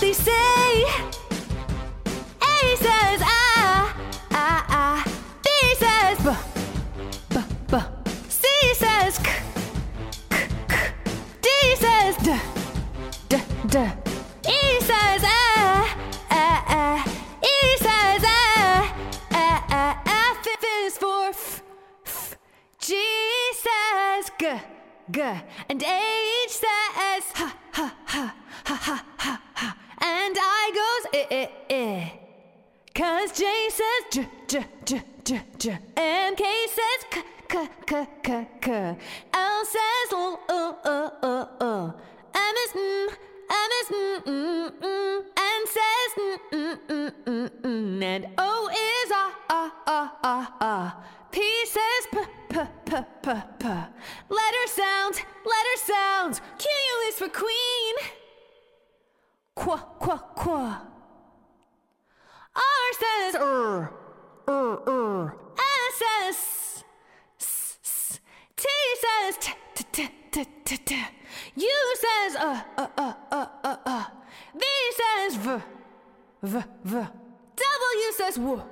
we say. A says ah, ah, ah. B says b, b, b. C says k, k, k. D says d, d, d. E says ah, ah, ah. E says ah, ah, ah. F is for f, f. G says g, g. And H says ha, ha, ha, ha, ha, ha, ha. And I goes eh. 'Cause J says j, j, j, j, j. And K says k, k, k, k, k. L says l. M is M is N says And O is ah. P says p, p, p, p, p. Letter sounds. Q is for queen. Qua. R says S says s. T says t. U says V says v. W says w.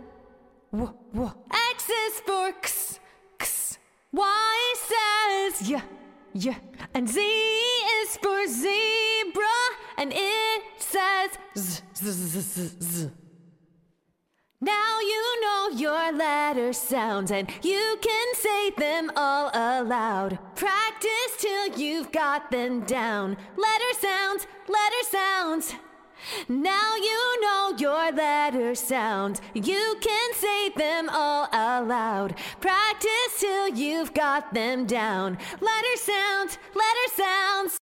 X is for x. Y says y. And Z is for zebra. And it says z. Now you know your letter sounds and you can say them all aloud. Practice till you've got them down. Letter sounds. Now you know your letter sounds. You can say them all aloud. Practice till you've got them down. Letter sounds.